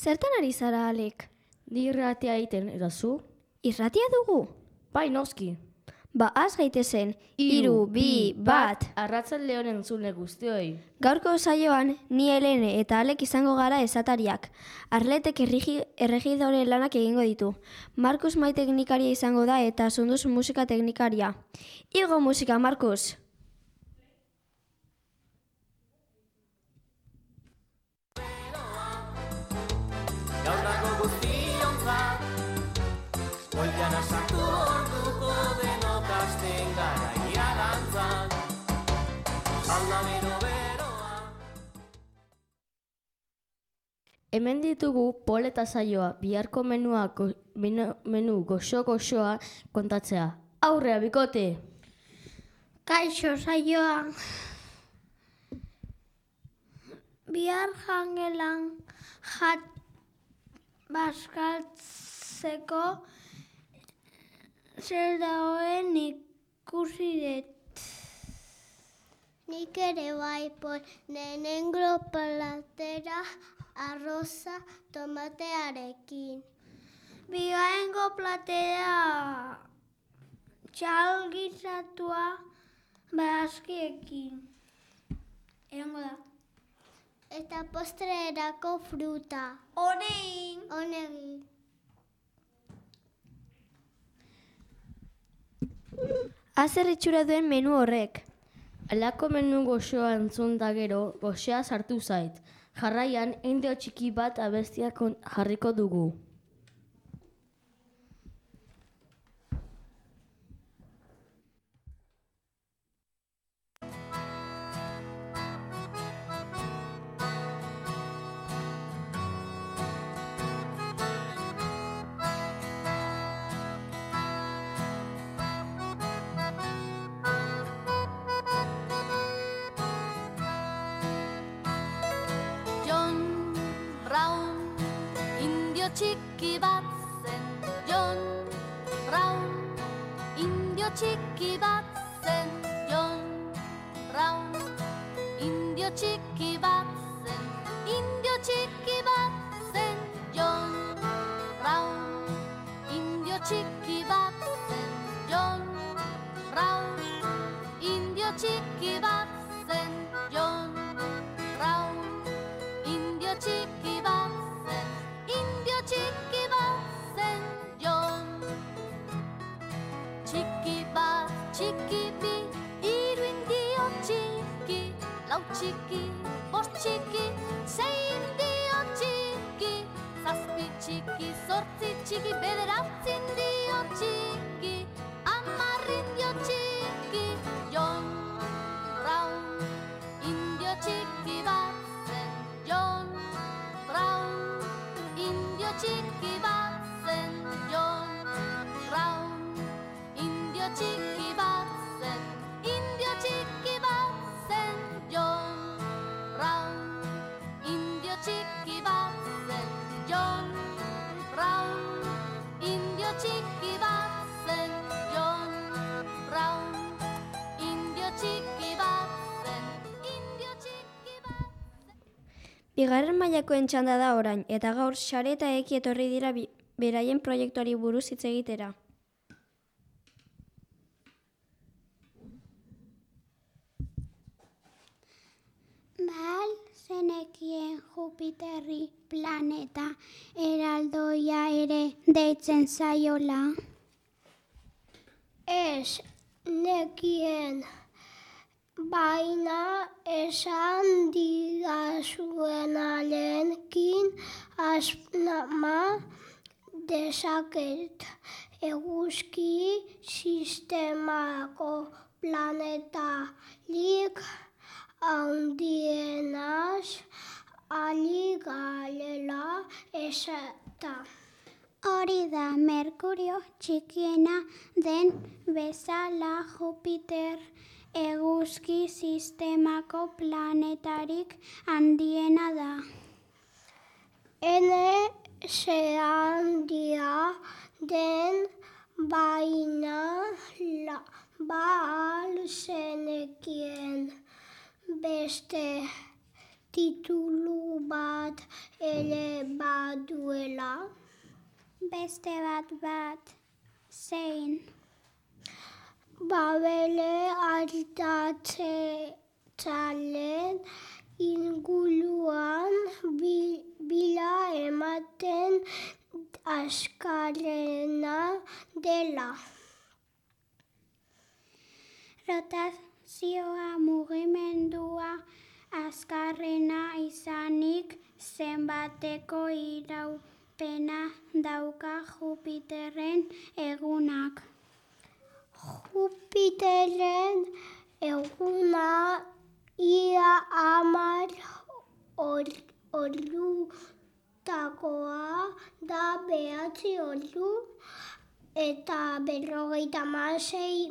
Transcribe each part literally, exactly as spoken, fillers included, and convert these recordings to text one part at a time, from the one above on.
Zertan ari zara, Alek? Ni irratia egiten, eta zu? Irratia dugu? Bai, noski. Ba, az gaitezen, hiru, bi, bat. Arratzalde honen zule guztioi. Gaurko saioan, ni Helene eta Alek izango gara esatariak. Arletek erregidore lanak egingo ditu. Markus mai teknikaria izango da eta Sunduz musika teknikaria. Igo musika, Markus! Gaurrako guztiontzat, goian asartu orduko denok hasten gara iragantzat. Salda bero-beroa. Hemen ditugu Pol eta saioa, biharko menua, go, menu, menu goxo-goxoa kontatzea. Aurrea, bikote! Kaixo saioa. Bihar jangelan jat bazkaltzeko zer dagoen ikusi dut. Nik ere bai, Pol, nenengro platera arroza tomatearekin. Bigaengo platera txalgizatua barazkiekin. Erango da. Eta postrerako fruta. Honegin. Honegin. Azer itxura duen menu horrek. Alako menu goxoa entzun da gero, goxea sartu zait. Jarraian, indio txiki bat abestiak jarriko dugu. Txiki bat zen, John Brown. Indio txiki bat zen, John Brown. Indio txiki bat zen, indio txiki bat zen, John Brown. Indio txiki bat zen, John Brown. Indio txiki bat zen, John Brown. Indio txiki bat Indio txiki bat zen John. Txiki bat, txiki bi, hiru indio txiki. Lau txiki, bost txiki, sei indio txiki. Zazpi txiki, zortzi txiki, bederatzi indio txiki. Hamar indio txiki, John Brown. Indio txiki bat zen John Brown. Indio txiki bat zen John Brown. Indio txiki bat zen, indio txiki bat zen John Brown. Indio txiki bat zen John Brown. Indio txiki bat zen John Brown. Indio txiki bat zen, indio txiki bat zen. Bigarren mailakoen txanda da orain, eta gaur Xare eta Eki etorri dira bi, beraien proiektuari buruz hitz egitera. Bal, zenekien Jupiterri planeta eraldoia ere deitzen zaiola. Ez, nekien. Baina esan digazuen alenkin asma dezaket eguzki sistemako planetarik handienaz ari garela esata. Hori da Merkurio txikiena den bezala Jupiter eguzki sistemako planetarik handiena da. Ene ze handia den baina la, ba zenekien beste titulu bat bat ere baduela? Beste bat bat, zein? Babele aldatzaileen inguruan bila ematen askarrena dela. Rotazioa mugimendua azkarrena izanik zenbateko iraupena dauka Jupiterren egunak. Jupiterren eguna ia hamar ordutakoa da behatzi ordu eta berrogeita hamasei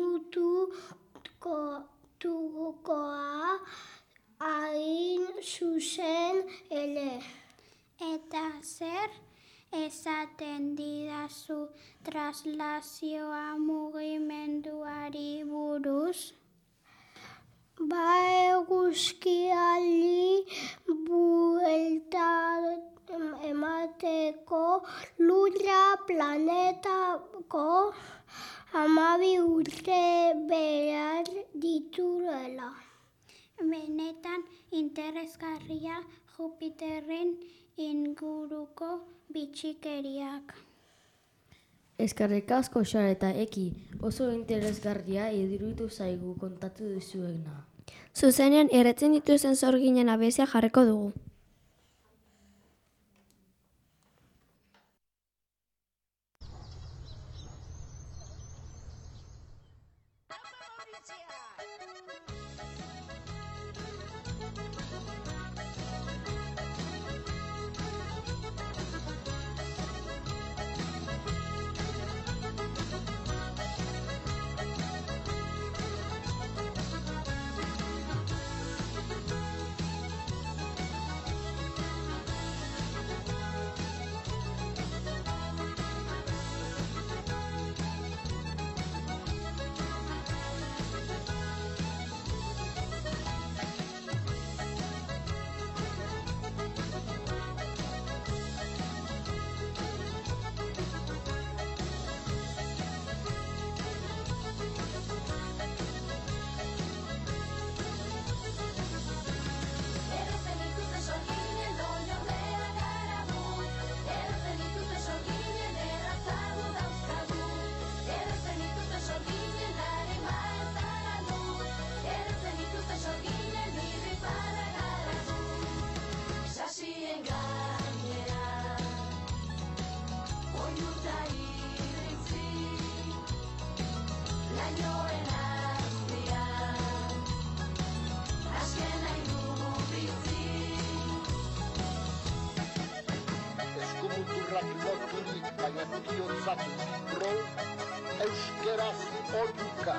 minutukoa hain zuzen ere. Eta zer esaten didazu traslazioa mugimenduari buruz? Ba eguzkiari buelta emateko Lurra planetako hamabi urte behar dituela. Benetan interesgarria Jupiterren inguruko bitxikeriak. Eskerrik asko Xara eta Eki, oso interesgarria iruditu zaigu kontatu duzuena. Zuzenean erretzen dituzen sorginen abestia jarriko dugu. baina guztiontzat pro euskeraz oiuka.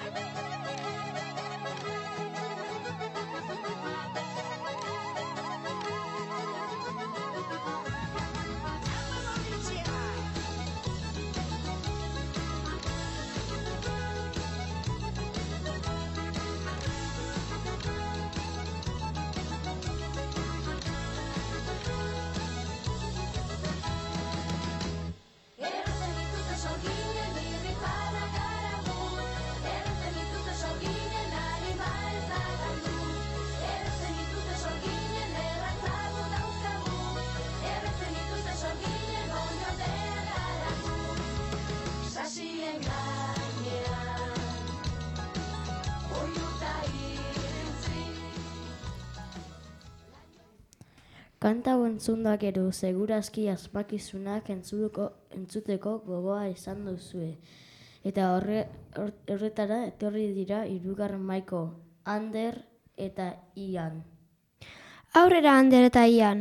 Kanta hau entzunda gero, segurazki asmakizunak entzutuko, entzuteko gogoa izan duzue. Eta horre, horretara etorri dira hirugarren maiko, Ander eta Ian. Aurrera Ander eta Ian.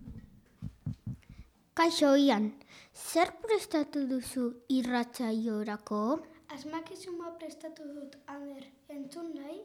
Kaixo Ian, zer prestatu duzu irratsaiorako? Asmakizuma prestatu dut, Ander, entzun nahi?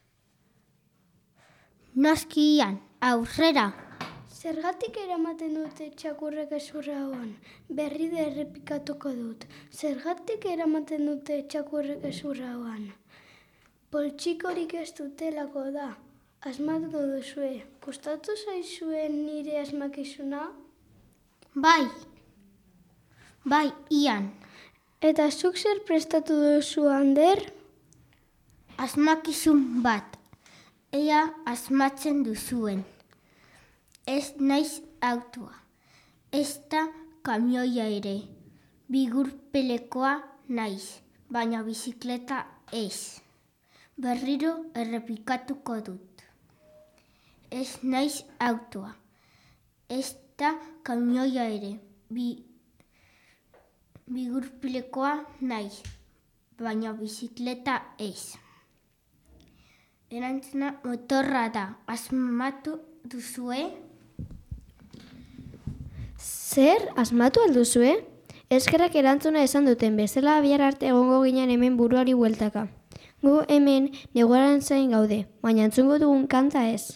Noski Ian, aurrera! Zergatik eramaten dute txakurrek ezurra hauan? Berri da errepikatuko dut. Zergatik eramaten dute txakurrek ezurra hauan? Poltsikorik ez dutelako da. Asmatu duzue, gustatu zaizuen nire asmakizuna? Bai, bai, Ian. Eta zuk zer prestatu duzu, Ander? Asmakizun bat, ea asmatzen duzuen. Ez naiz autoa, ez da kamioia ere. Bigurpelekoa naiz, baina bizikleta ez. Berriro errepikatuko dut. Ez naiz autoa, ez da kamioia ere. Bi, bigurpelekoa naiz, baina bizikleta ez. Erantzuna motorra da. Asmatu duzue? Zer, asmatu alduzue? Eskerrak erantzuna esan duten bezala bihar arte egongo ginen hemen buruari bueltaka. Gu hemen neguaren zain gaude, baina entzungo dugun kanta ez.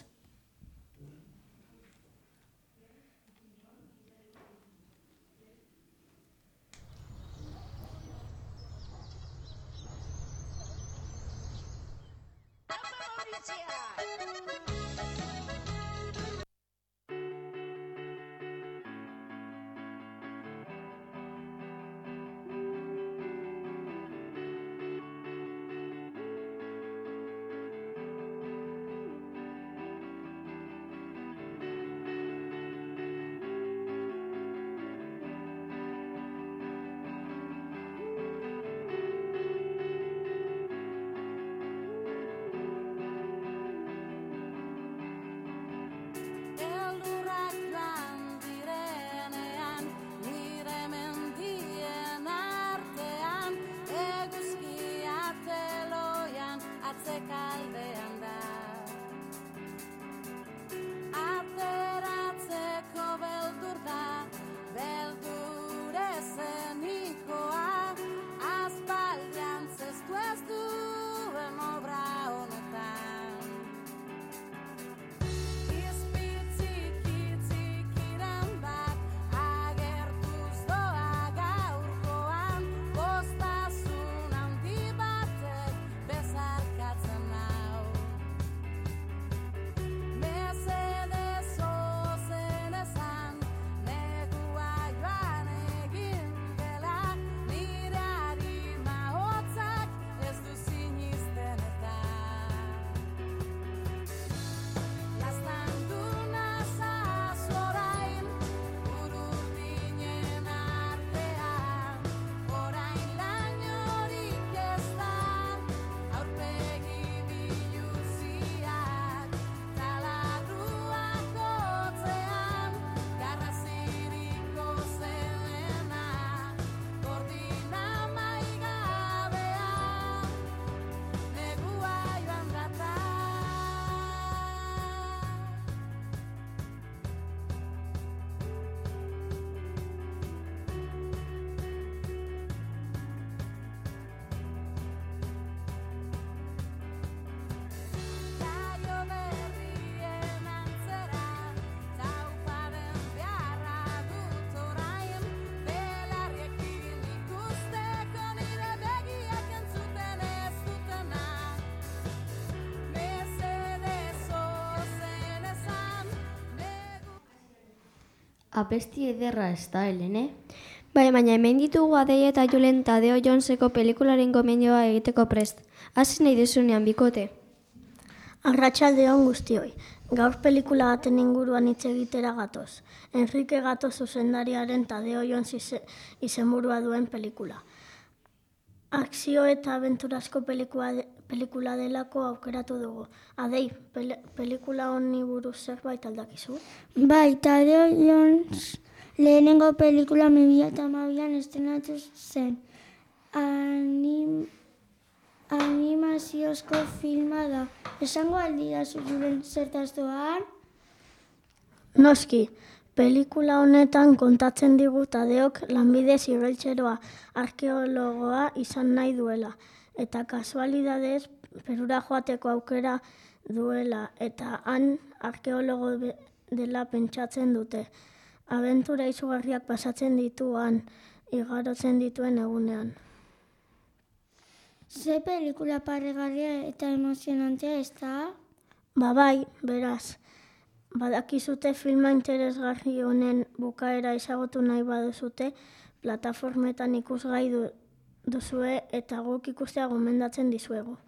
Abesti ederra ez da, Helene? Bai, baina hemen ditugu Adei eta Julen Tadeo Joneseko pelikularen gomendioa egiteko prest. Hasi nahi duzunean bikote. Arratsaldeon guztioi. Gaur pelikula baten inguruan hitz egitera gatoz. Enrique Gato zuzendariaren Tadeo Jones ize, izenburua duen pelikula. Akzio eta abenturazko pelikula, de, pelikula delako aukeratu dugu. Adei, pele, pelikula honi buruz zerbait aldakizu? Bai, Tadeo Jones lehenengo pelikula mila eta hamabian estrenatu zen. Anim, animaziozko filma da. Esango aldira zuren zertaz doan? Noski, pelikula honetan kontatzen digu Tadeok lanbidez igeltseroa arkeologoa izan nahi duela. Eta kasualidadez Perura joateko aukera duela eta han arkeologo dela pentsatzen dute. Abentura izugarriak pasatzen dituan, igarotzen dituen egunean. Ze pelikula paregarria eta emozionantea ez da? Ba bai, beraz, badakizute filma interesgarri honen bukaera ezagutu nahi baduzute, plataformetan ikusgai du, duzue eta guk ikustea gomendatzen dizuegu.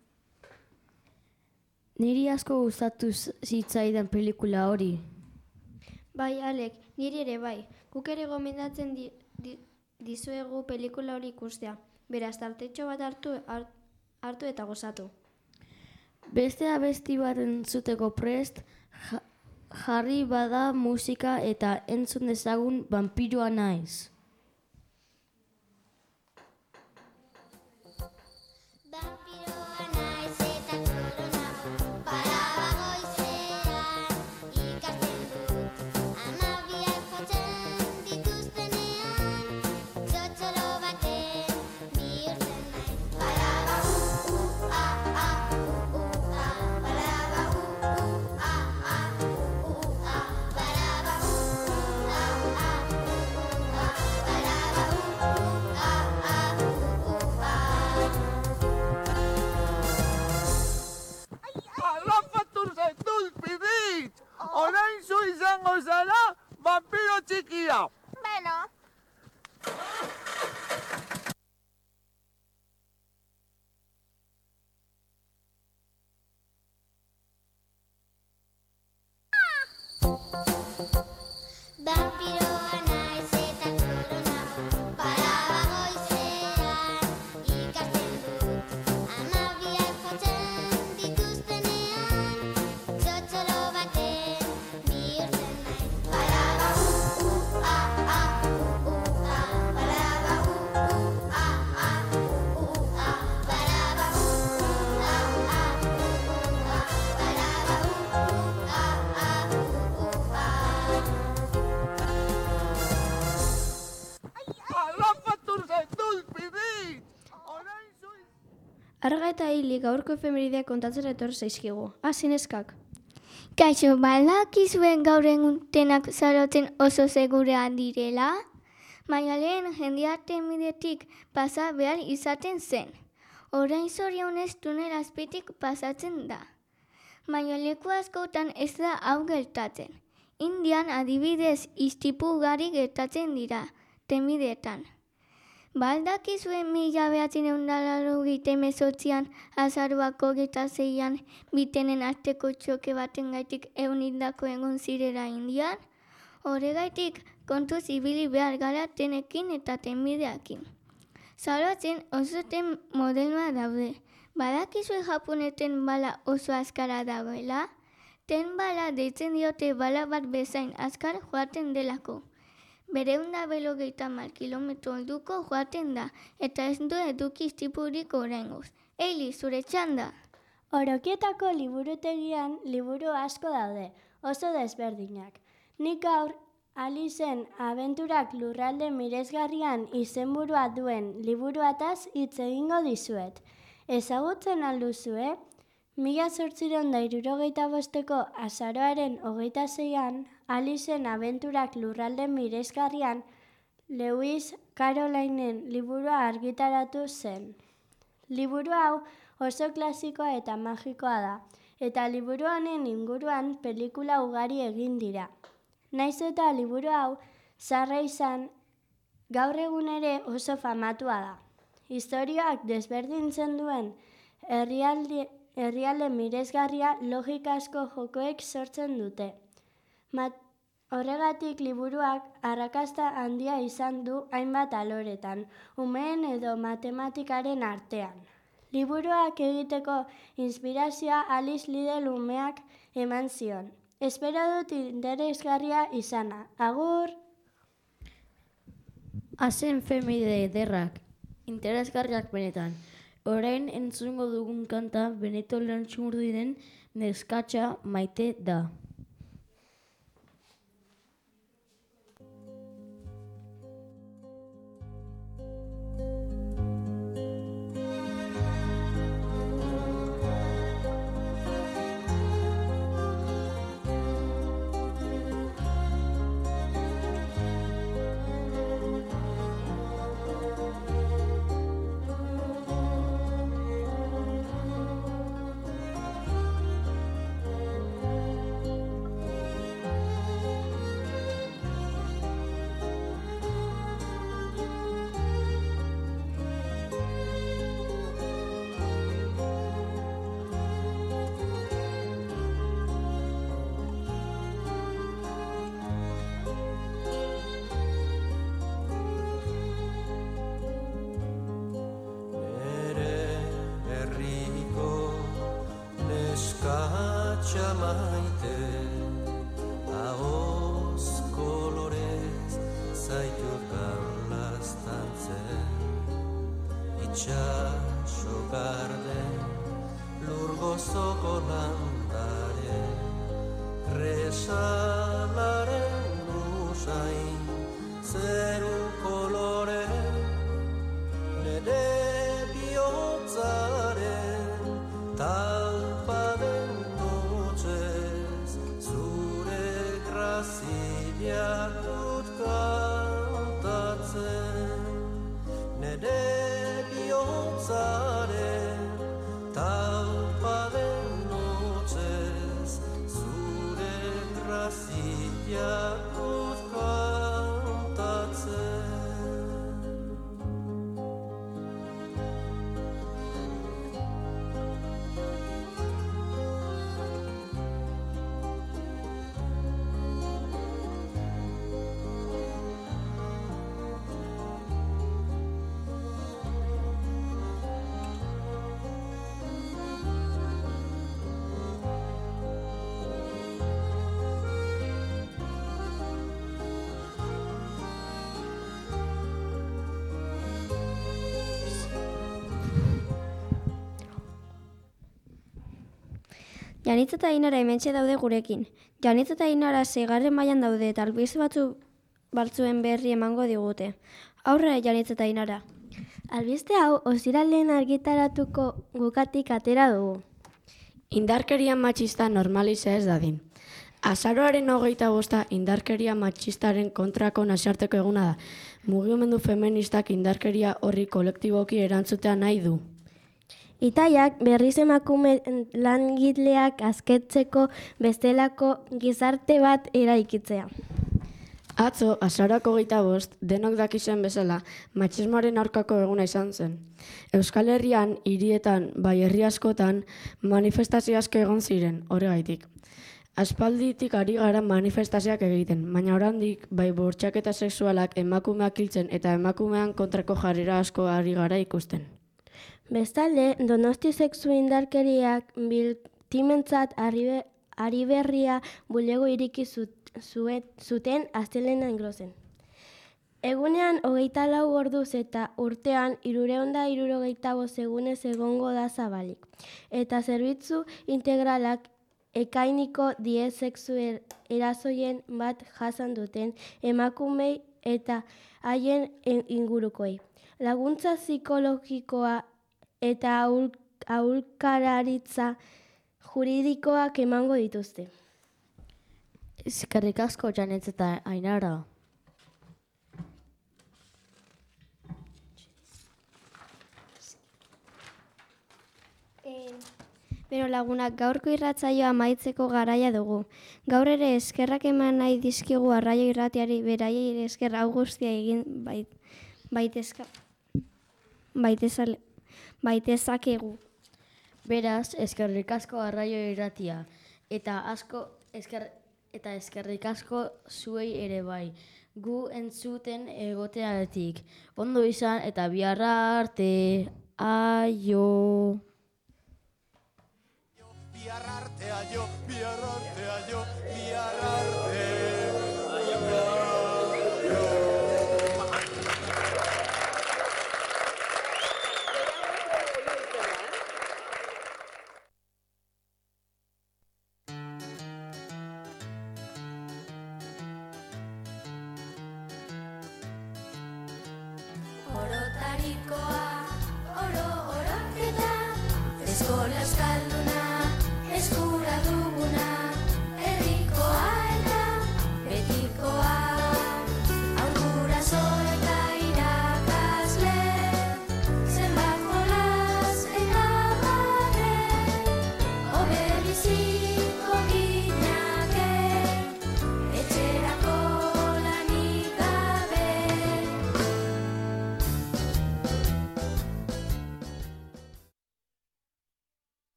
Niri asko gustatu zitzaidan pelikula hori. Bai, Alek, niri ere bai. Guk ere gomendatzen di, di, dizuegu pelikula hori ikustea. Beraz, tartetxo bat hartu, hart, hartu eta gozatu. Beste abesti bat entzuteko prest, ja, jarri bada musika eta entzun dezagun Vanpiroa naiz. Orain zu izango zara, vampiro txikia! Beno. Vampiroa naiz eta korona paraba goizean ikasten dut hamabiak jotzen dituztenean txotxolo baten bihurtzen naiz paraba u a a u a paraba u a a u a paraba u a a u a paraba u a a u a. Harrapatu zaitut, pidit! Orain zu... Arga eta hilik gaurko efemerideak kontatzen etor zaizkigu. Hasi neskak. Kaixo, badakizuen gaur egutenak zarotzen oso segurea direla? Baina lehen jendearte midetik pasa behar izaten zen. Orain zorionez tunel azpitik pasatzen da. Baina leku askotan ez da hau gertatzen. Indian adibidez istipu ugari gertatzen dira, temidetan. Baldakizuen mila behatzen eundalaro gite mezotzian, azaruako geta zeian, bitenen arteko txoke baten gaitik eunindako egon zirera Indian? Horregaitik kontuz ibili behar gara tenekin eta temideakin. Zarotzen oso ten modelma daude. Badakizue Japoneten bala oso azkara dagoela? Ten bala deitzen diote bala bat bezain azkar joaten delako. Bereunda belogeita mar kilometro olduko joaten da, eta ez du eduki istipurik oraingoz. Eili, zure txanda! Orokietako liburutegian liburu asko daude, oso desberdinak. Nik gaur Alicen abenturak lurralde miresgarrian izenburua duen liburuataz hitz egingo dizuet. Ezagutzen alduzue, mila zortziehun eta hirurogeita bosteko azaroaren hogeita zeian, Alicen abenturak lurralde miresgarrian Lewis Carrollinen liburua argitaratu zen. Liburu hau oso klasikoa eta magikoa da, eta liburu honen inguruan pelikula ugari egin dira. Naiz eta liburu hau zaharra izan, gaur egun ere oso famatua da. Historioak desberdintzen duen herrialde, herrialde miresgarria logikasko jokoek sortzen dute. Mat, horregatik liburuak arrakasta handia izan du hainbat aloretan, umeen edo matematikaren artean. Liburuak egiteko inspirazioa Alice Liddell umeak eman zion. Espero dut interesgarria izana. Agur! Hazen femide ederrak, interesgarriak benetan. Orain entzungo dugun kanta Benito Lertxundinen neskatxa maite da. jakut kantatzen, nere bihotzaren talpaden notzez, zure grazi jakut kantatzen. Janitza eta Ainara hementxe daude gurekin. Janitza eta Ainara seigarren mailan daude eta albiste batzu batzuen berri emango digute. Aurrera Janitza eta Ainara. Albiste hau ostiralean argitaratuko gukatik atera dugu. Indarkeria matxista normaliza ez dadin. Azaroaren hogeita bosta indarkeria matxistaren kontrako nazioarteko eguna da. Mugimendu feministak indarkeria horri kolektiboki erantzutea nahi du. Itaiak berriz emakume langileak azketzeko bestelako gizarte bat eraikitzea. Atzo, azarako hogeita bost, denok dakizen bezala, matxismoaren aurkako eguna izan zen. Euskal Herrian, hirietan, bai herri askotan, manifestazio asko egon ziren, horregaitik. Aspalditik ari gara manifestazioak egiten, baina oraindik bai bortxaketa sexualak emakumeak hiltzen eta emakumean kontrako jarrera asko ari gara ikusten. Bestalde, Donosti sexu indarkeriak biltimentzat ari berria bulego iriki zuten astelena engrozen. Egunean hogeita lau orduz eta urtean hirurehun eta hirurogeita bost egunez egongo da zabalik. Eta zerbitzu integralak ekainiko die sexu erasoien bat jasan duten emakumei eta haien ingurukoei. Laguntza psikologikoa eta aholkularitza juridikoak emango dituzte. Eskerrik asko Janitza eta Ainara. Bero lagunak, gaurko irratsaioa amaitzeko garaia dugu. Gaur ere eskerrak eman nahi dizkigu Arraio Irratiari beraiei esker hau guztia egin bait, baitezka, baitezale, baitezakegu. Beraz, eskerrik asko Arraio Irratia eta asko esker, eta eskerrik asko zuei ere bai. Gu entzuten egotearetik. Ondo izan eta biharra arte. Aio. Bihar arte, aio, bihar arte, aio, bihar arte. Orotarikoa, oro, oroketa, eskola